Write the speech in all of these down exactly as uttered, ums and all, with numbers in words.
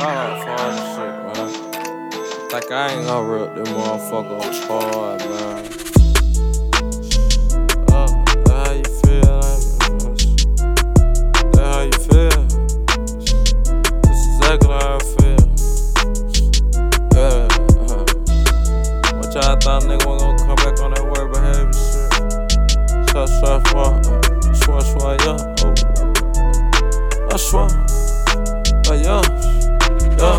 Shout out for all this shit, man. Like I ain't gonna rip this motherfucker apart, man. Uh, that how you feel, man? That how you feel? That's exactly how I feel. Yeah. Uh-huh. What y'all thought nigga was gonna come back on that word behavior shit? Shut, shut, shut, shut, shut, yeah. Oh, I swear. Uh, yeah. Yeah.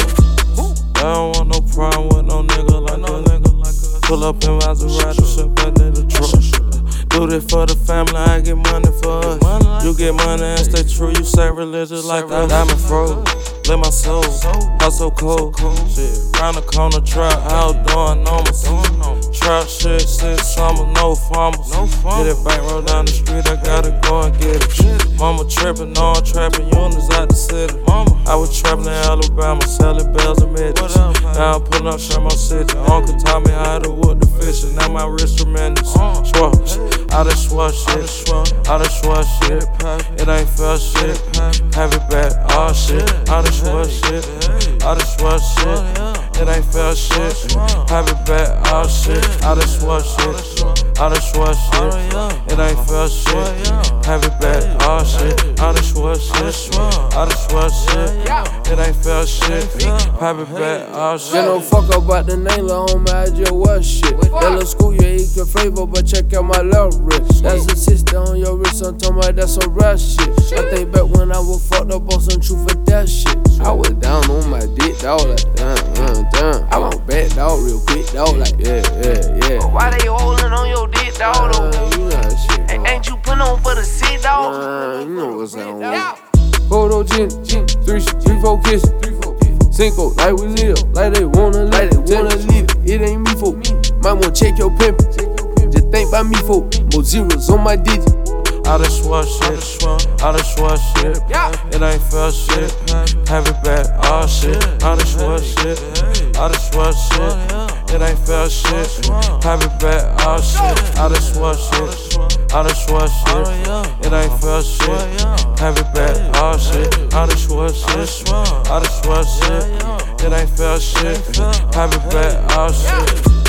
I don't want no problem with no nigga like no nigga like us. Pull up in Maserati, shit back in the truck. Do this for the family, I get money for us. You get money and stay true, you say religious like that. Diamond froze, let my soul, hustle cold. Shit, round the corner, trap house, doing normal. Trap shit, six summers, no farmers. Get it back, roll down the street, I gotta go and get it. Mama trippin', no I'm trapping units out the city. I was trapping in Alabama, selling bells and midgets. Now I'm pulling up Sherman City. Uncle taught me how to wood the fish, and now my wrist tremendous. Swaps, all this swat shit, all this swat shit. It ain't fair shit, have it back, all shit. All this swat shit, all this swat shit. It ain't fair shit, have it back, all shit. All this swat shit, all this swat shit. It ain't fair shit, have it back, all shit. All this swat shit, all this swat shit. It ain't fair shit, have it back, all shit. You know, fuck about the name, lil' homie, I just was shit. That little school, you eat your flavor, but check out my left wrist. That's a sister on your wrist, I'm talking about that's some rap shit. I think back when I was fucked up on some truth for that shit. I was down on my dick, dog, like damn, damn, damn. I want back, dog, real quick, dog, like yeah, yeah, yeah. But why they holding on your dick, dog, though? Uh, you know that shit, Ain't, ain't you put on for the seat, dog? uh, you know what's on. Photo gin, gin, three, three, four kisses, Cinco, like we live, like they wanna live, they wanna live it. It ain't me for me. Might wanna check your pimp. Just think about me for more zeros on my digit. All this swat shit, all this swat shit. It ain't fair shit, have it back, all shit. All this swat shit, all this swat shit. It ain't fair shit, have it back, all shit. All this swat shit, all this swat shit. It ain't fair shit, have it back, all shit. All this swat shit, all this swat shit. It ain't fair shit, have it back, all shit.